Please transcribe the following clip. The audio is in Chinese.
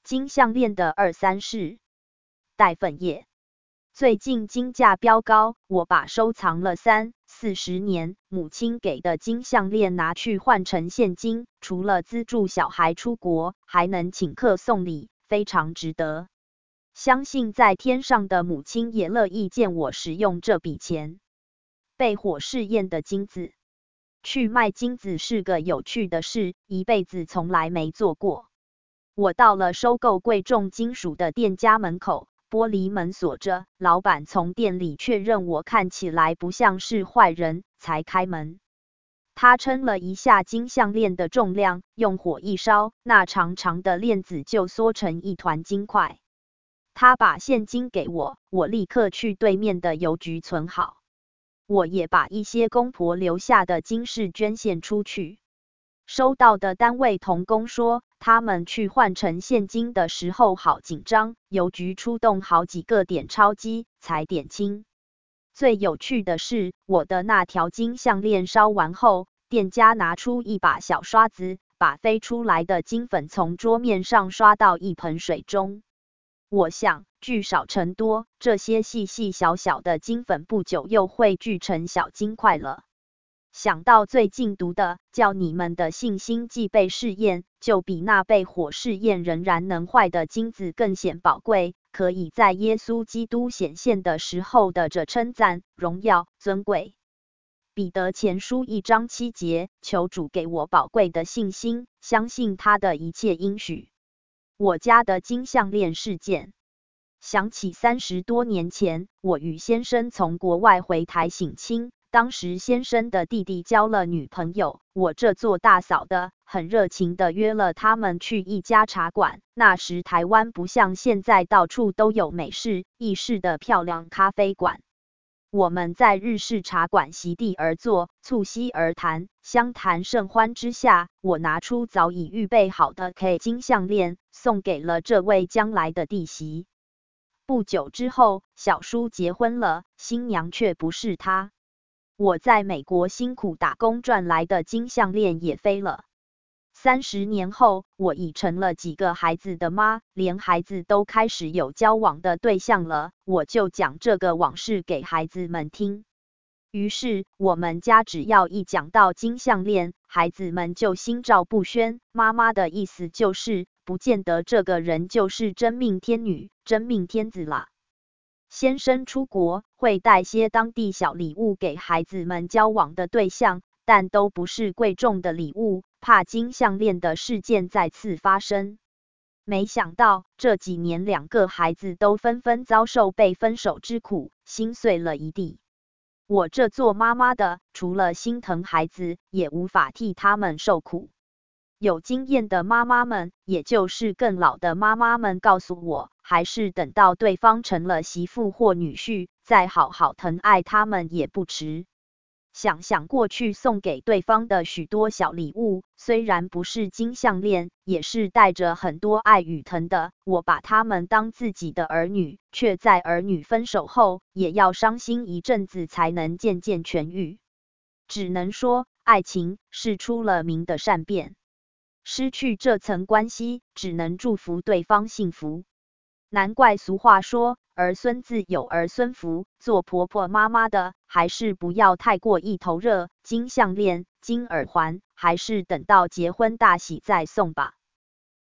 金项链的二三事。带粉叶。最近金价飙高，我把收藏了30-40年母亲给的金项链拿去换成现金，除了资助小孩出国，还能请客送礼，非常值得。相信在天上的母亲也乐意见我使用这笔钱。被火试验的金子。去卖金子是个有趣的事，一辈子从来没做过。我到了收购贵重金属的店家门口，玻璃门锁着，老板从店里确认我看起来不像是坏人，才开门。他称了一下金项链的重量，用火一烧，那长长的链子就缩成一团金块。他把现金给我，我立刻去对面的邮局存好。我也把一些公婆留下的金饰捐献出去。收到的单位同工说，他们去换成现金的时候好紧张，邮局出动好几个点钞机才点清。最有趣的是，我的那条金项链烧完后，店家拿出一把小刷子，把飞出来的金粉从桌面上刷到一盆水中。我想，聚少成多，这些细细小小的金粉不久又会聚成小金块了。想到最近读的叫你们的信心既被试验，就比那被火试验仍然能坏的金子更显宝贵，可以在耶稣基督显现的时候的着称赞、荣耀、尊贵。彼得前书1章7节，求主给我宝贵的信心，相信他的一切应许。我家的金项链事件。想起30多年前，我与先生从国外回台省亲，当时先生的弟弟交了女朋友，我这做大嫂的很热情的约了他们去一家茶馆。那时台湾不像现在到处都有美式、意式的漂亮咖啡馆。我们在日式茶馆席地而坐，促膝而谈，相谈甚欢之下，我拿出早已预备好的 K 金项链，送给了这位将来的弟媳。不久之后，小叔结婚了，新娘却不是他。我在美国辛苦打工赚来的金项链也飞了。30年后，我已成了几个孩子的妈，连孩子都开始有交往的对象了，我就讲这个往事给孩子们听。于是，我们家只要一讲到金项链，孩子们就心照不宣，妈妈的意思就是，不见得这个人就是真命天女、真命天子啦。先生出国会带些当地小礼物给孩子们交往的对象，但都不是贵重的礼物，怕金项链的事件再次发生。没想到这几年2个孩子都纷纷遭受被分手之苦，心碎了一地。我这做妈妈的，除了心疼孩子，也无法替他们受苦。有经验的妈妈们，也就是更老的妈妈们告诉我，还是等到对方成了媳妇或女婿，再好好疼爱他们也不迟。想想过去送给对方的许多小礼物，虽然不是金项链，也是带着很多爱与疼的，我把他们当自己的儿女，却在儿女分手后，也要伤心一阵子才能渐渐痊愈。只能说，爱情是出了名的善变。失去这层关系，只能祝福对方幸福。难怪俗话说，儿孙自有儿孙福，做婆婆妈妈的，还是不要太过一头热，金项链、金耳环，还是等到结婚大喜再送吧。